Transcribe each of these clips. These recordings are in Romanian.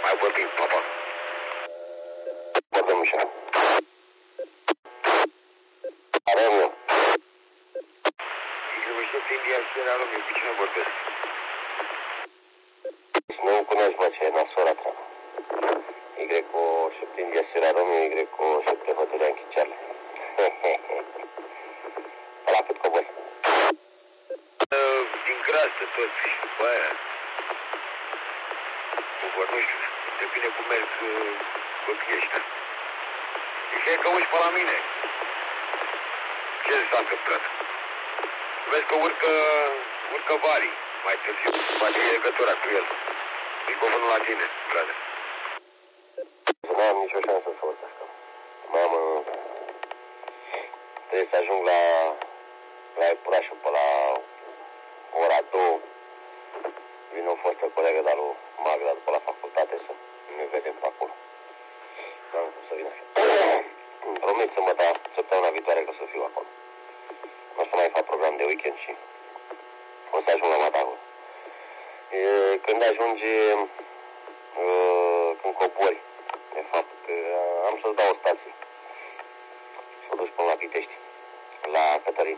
Mai vorbim, papa. Vorbim așa. Romeo. Y7 India Sierra Romeo, cu cine vorbesc? Nu cunoști, mă, ce e nasora treabă. Y7 India Sierra Romeo, Y7 Hotel Yankee Charlie. La cât cobori? Din Crastă toți, bă, aia. Nu știu, depinde cum merg copiii ăștia. Ziceai că uși pe la mine. Ce s-a întâmplat? Vezi că urcă Vari mai târziu. Face legătura cu el. Microfonul la tine, frate. Nu am nicio șansă să urc așa. Mamă, trebuie să ajung la Epurașul pe la ora 2. Vine o fostă colegă de-a lui Magda după la facultate să ne vedem pe acolo. Da, să vin așa. Promit săptămâna viitoare că o să fiu acolo. O să mai fac program de weekend și o să ajung la Matagul. Când ajungi, când cobori, de fapt, că am să-ți dau o stație. Să o duci până la Pitești, la Cătălin.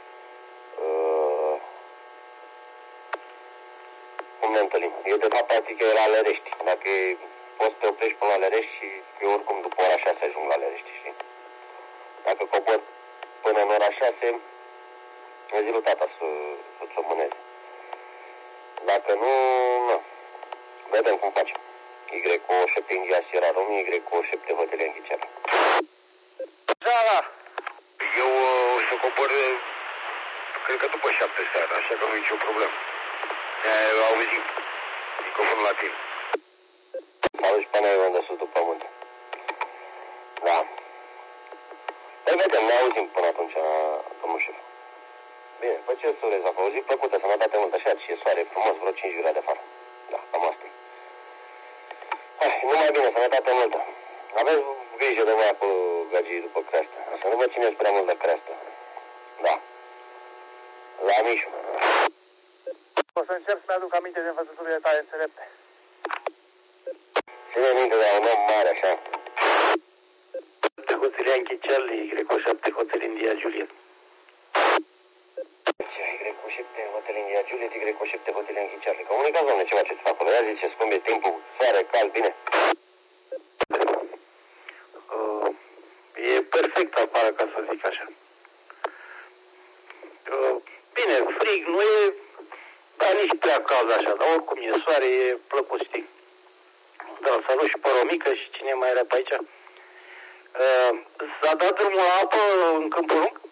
Cum ne întâlnim? Eu de fapt practic e la Lărești. Dacă poți să te oprești până la Lărești și eu oricum după ora 6 ajung la Lărești, știi? Dacă cobor până în ora 6, îmi zi lui tata să-ți o mâneze. Dacă nu, vedem cum facem. Y7 India Sierra Romeo, Y7 Hotel Yankee Charlie. Da. Eu o să cobor, cred că după 7 seara, așa că nu e nicio problemă. Auzim. Microfonul la tine. Auzi pe noi unde sus după munte. Da. Păi vedem, ne auzim până atunci, domnul șef. Bine, păi ce să urez acolo? O zi plăcută, sănătate multă, așa, și e soare frumos, vreo 5 jure de afară. Da, cam asta e. Hai, numai bine, sănătate multă. Aveți grijă de voi acolo, gagii, după creastă. Să nu vă țineți prea mult de creastă. Da. La Mișu. O să încerc să-mi aduc aminte de învățăturile tale înțelepte. Ține minte de un om mare, așa. Hotel Yankee Charlie, Y7 Hotel India Juliet. Y7 Hotel India Juliet, Y7 Hotel Yankee Charlie. Comunicați, doamne, ceva ce-ți fac acolo. Ia ziceți cum e timpul, soare, cald, bine. E perfect afară, ca să zic așa. Bine, frig nu e, dar nici prea cald așa, dar oricum e soare, e plăcut, știi. Da, salut și pe Romică și cine mai era pe aici. S-a dat drumul la apă în Câmpul Lung?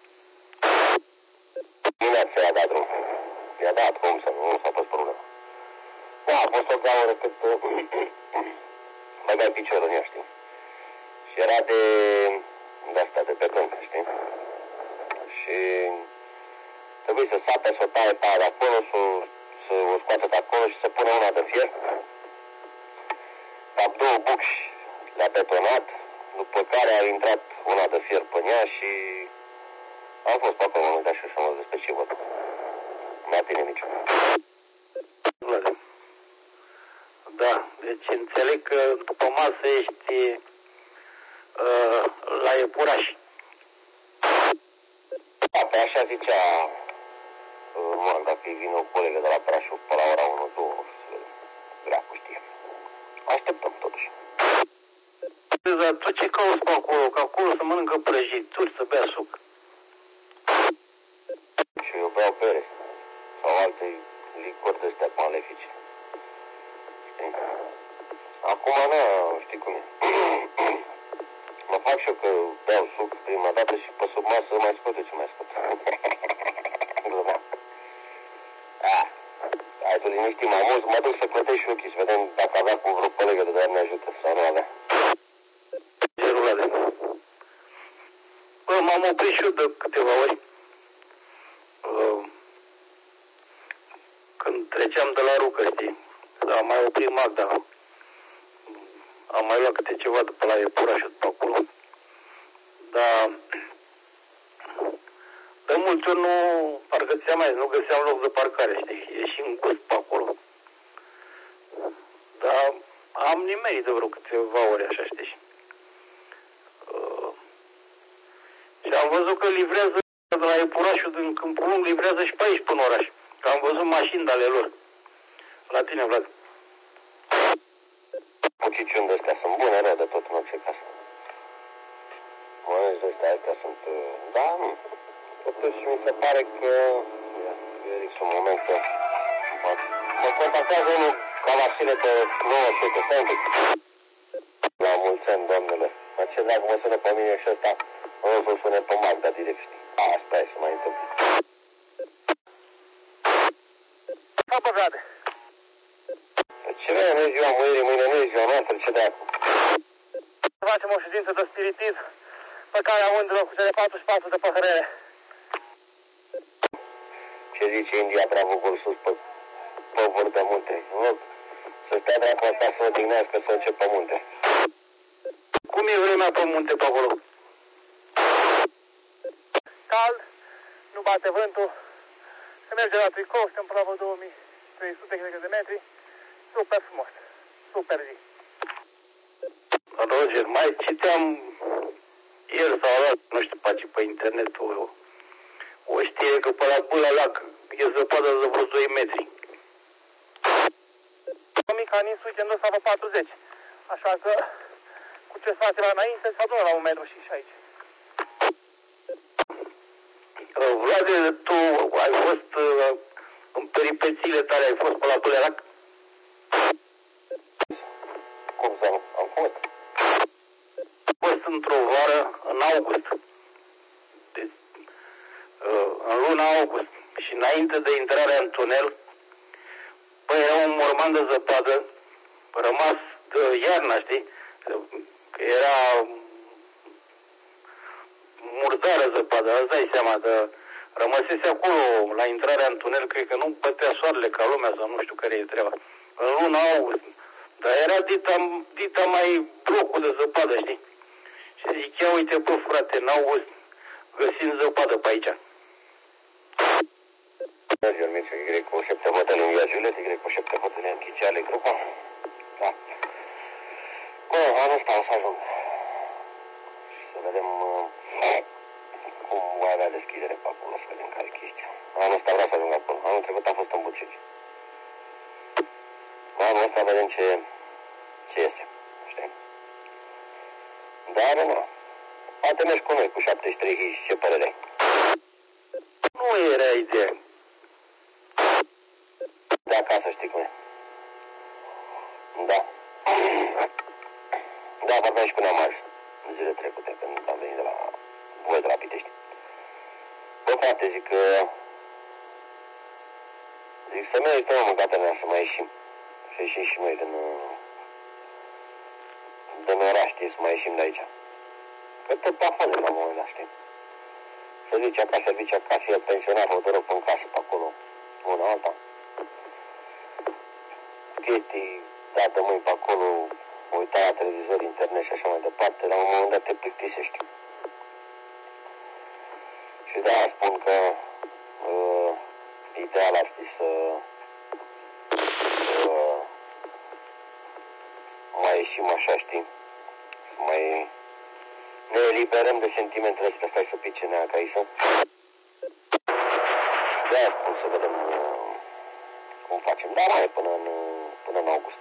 Dimineața i-a dat drum. I-a dat, cum să nu s-a pus problemă. Da, a fost o gaură cât băgai piciorul în ea, știi? Și era de-asta, de beton, știi? Și trebuie să sape, să o taie pe aia de acolo, să o scoată de acolo și să pună una de fier. Cap 2 bucși le-a betonat, după care a intrat una de fier pe ea și am fost pe acolo, m-am uitat și frumos despre ce văd. N-a bine niciun. Da, deci înțeleg că după masă ești la Epuraș. Da, pe așa zicea Magda, că vine o colegă de la Brașov pe la ora 1-2, să dracu știe. Așteptăm totuși. Dar tu ce cauți pe acolo? Că acolo să mănâncă prăjituri, să bea suc. Și eu beau bere sau alte licori de-astea malefice. Știi? Acum, știi cum e. Mă fac și eu că beau suc prima dată și pe sub masă mai scot ce mai scot. Glumea. Hai să liniștim mai mult, mă duc să plătesc și ochii, să vedem dacă avea cu vreo colegă de Doamne ajută sau nu avea. Bă, m-am oprit și eu de câteva ori. Când treceam de la Rucă, știi? Am mai oprit Magda. Am mai luat câte ceva de pe la Epuraș și după acolo. Dar de multe ori nu, parcă ți-am mai zis, nu găseam loc de parcare, știi? E și în gust pe acolo. Dar am nimerit de vreo câteva ore, așa știi. Și am văzut că livrează de la Epurașul din Câmpul Lung, livrează și pe aici până oraș. Că am văzut mașini de ale lor. La tine, Vlad. Puciciuni de astea sunt bune, rău de tot în orice caz. Mănânci de astea sunt... Da, totuși mi se pare că... Sunt moment că... Mă contactează unul ca Vasile pe 900, stai un pic. La mulți ani, domnule. Mă ce dacă mă sună pe mine și ăsta, o să sune pe Magda direct, știi? Asta e să mai întâmplă. Apă, Vlad. Ce vrei, nu-i ziua mâine, mâine nu-i ziua noastră, ce dracu? Facem o ședință de spiritism pe care Mândră cu cele 44 de păhărele. Ce zice India Travugul sus pe vâr de munte? Să stea dracu asta să odihnească să încep pe munte. Cum e vremea pe munte pe acolo? Cald, nu bate vântul, se merge la tricou, suntem până la 2300 cred de metri, super frumos, super zi. Roger, mai citeam ieri sau alaltă, nu știu, pace pe internet o știre că pe la Bâla Lac e zăpadă de vreo 2 metri. Mica nins weekendul ăsta pe 40, așa că cu ce se face la înainte se adună la 1 metru și aici. Vlade, tu ai fost în peripețiile tale, ai fost pe la Bâla Lac? Cum să nu? Am fost. Am fost într-o vară în august. Deci, în luna august. Și înainte de intrarea în tunel, păi era un morman de zăpadă, rămas de iarna, știi? Că era murdară zăpadă, îți dai seama, rămăsese acolo la intrarea în tunel, cred că nu bătea soarele ca lumea sau nu știu care e treaba. În luna august. Dar era dita mai blocul de zăpadă, știi? Și zic, ia uite, bă, frate, în august găsim zăpadă pe aici. Sergiu Mircea, Y cu 7 hotele în Juliet, Y cu 7 hotele în Chiceale, grupa. Da. Bă, anul ăsta o să ajung. Și să vedem cum voi avea deschidere pe acolo, să vedem care e chestia. Anul ăsta vreau să ajung acolo. Anul trecut a fost în Bucegi. Anul ăsta vedem ce iese, știi? Dar, nu. Poate mergi cu noi cu 73 și ce părere ai? Nu era ideea. De acasă știi cum e. Da. Da, vorbeam și până am ajuns zile trecute când am venit de la voi de la Pitești. Bă, frate, zic să merităm o mâncată mea să mai ieșim. Să ieșim și noi din oraș, știi, să mai ieșim de aici. Că tot pe afară la moment ăla, știi? Servicii acasă, servicii acasă, el pensionar, o doră pe în casă pe acolo, una alta. Chestii, dată mâini pe acolo, uita la televizor, internet și așa mai departe, la un moment dat te plictisești. Și de-aia spun că ideal ar fi să mai ieșim așa, știi? Să mai ne eliberăm de sentimentele astea, stai să pice neacă aici. De-aia spun să vedem cum facem. Dar mai e până în august.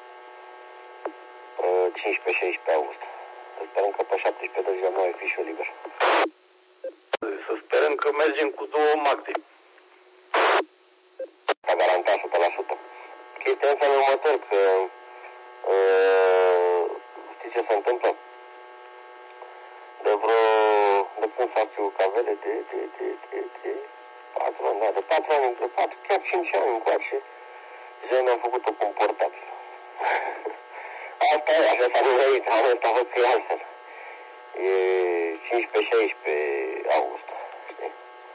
15-16 august. Să sperăm că pe 17 de ziua nu ai fi și eu liber. Să sperăm că mergem cu 2 Magde. S-a garantat 100%. Chestia asta în următor, că știi ce se întâmplă? De când fac eu cavele de 4 ani, da, de 4 ani, de 4, chiar 5 ani încoace, deja mi-am făcut-o comportabil. Asta e, așa s-a nimerit, anul ăsta văd că e altfel. E 15-16 august, știi?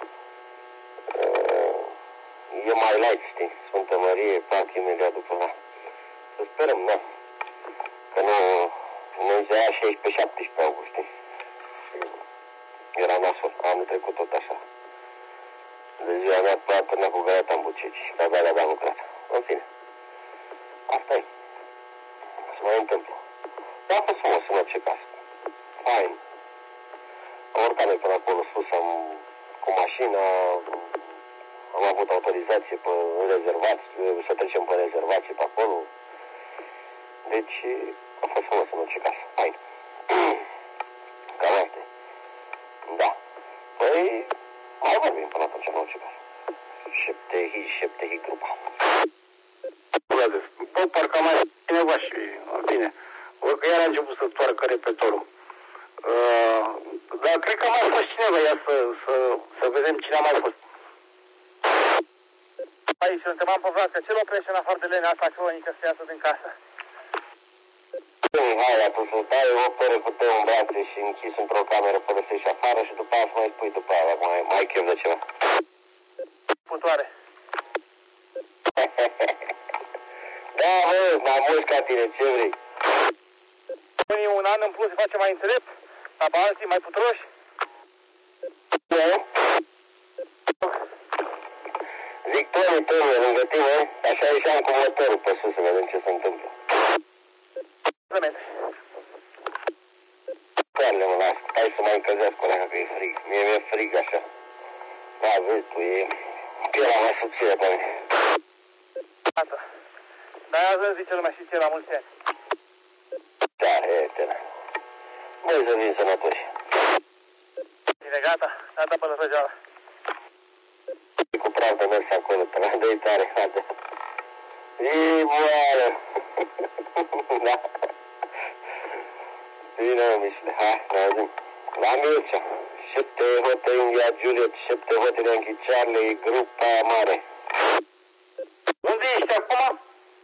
E mai light, știi? Sfântă Mărie, parcă imediat după ăla. Să sperăm, da. Că nu zăia 16-17 august, știi? Era nasol, anul trecut tot așa. De ziua mea pe atârnă cu gareta în Bucegi, că abia lucrat. În fine. Asta e. Să mai întâmplă. Dar a fost frumos în orice caz. Fain. Am urcat noi până acolo sus, cu mașina, am avut autorizație pe rezervație, să trecem pe rezervație pe acolo. Deci a fost frumos în orice caz. Fain. Cam asta e. Da. Păi, mai vorbim până atunci în orice caz. Șeptehi grupa. Bă, parcă am mai cineva și, bine, văd că iar a început să toarcă repetorul. Dar cred că a mai fost cineva, ia să vedem cine a mai fost. Aici suntem, am pe Vlad, că ce-l oprește în afară de lenea asta cronică să iasă din casă? Hai, atunci să stai o peră cu tău în brațe și închis într-o cameră până să ieși afară și după aia să mai spui după aia, mai ai chef de ceva. Putoare. Da, bă, mai mulți ca tine, ce vrei? Unii un an în plus se face mai înțelept, dar pe alții mai putroși. Nu? Zic, Tony, lângă tine, așa ieșeam cu motorul pe sus să vedem ce se întâmplă. Exactamente. Carle, mă, las, hai să mai încălzească o leacă că e frig. Mie mi-e frig așa. Da, vezi tu, e pielea mai subțire pe mine. Asta. Dar azi îmi zice lumea și ție la mulți ani. Da, e, tine. Băi, să vin sănătoși. Bine, gata, gata pe răsăgeala. Cu praf de mers acolo, pe la doi tare, frate. E boală. Da. Bine, Mișle, hai, ne auzim. La Mircea. 7 hote India Juliet, 7 hote Yankee Charlie, grupa mare. Unde ești acum?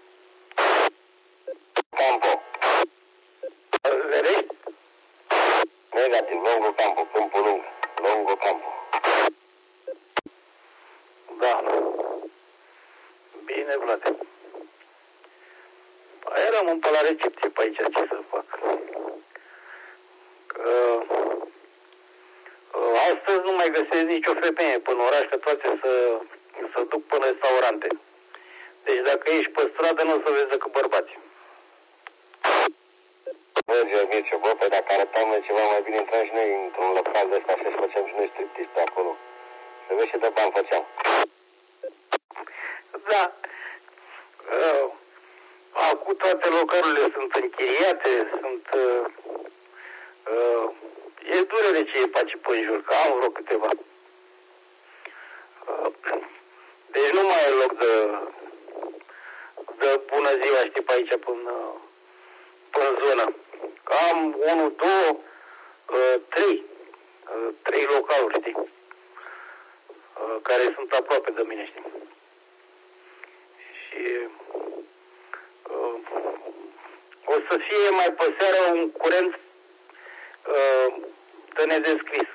Campo. Vedești? Negativ, Longo Campo, câmpul lung. Longo Campo. Da. Bine, Vlad. Păi rămân pe la recepție pe aici, ce să fac? Că astăzi nu mai găsesc nicio femeie până în oraș, că toate să duc până restaurante. Deci dacă ești pe stradă, nu o să vezi decât bărbați. Bă, Mircea, bă, pe dacă arătam noi ceva mai bine, intram și noi într-un local de ăsta și făceam și noi striptease pe acolo. Să vezi ce de bani făceam. Da. Acum toate localurile sunt închiriate, sunt... e durere ce e face pe jur, că am vreo câteva. Deci nu mai e loc de bună ziua, știi, pe aici, până în zonă. Am 1, 2, 3 localuri, știi, care sunt aproape de mine, știi. Și o să fie mai pe seară un curent de nedescris.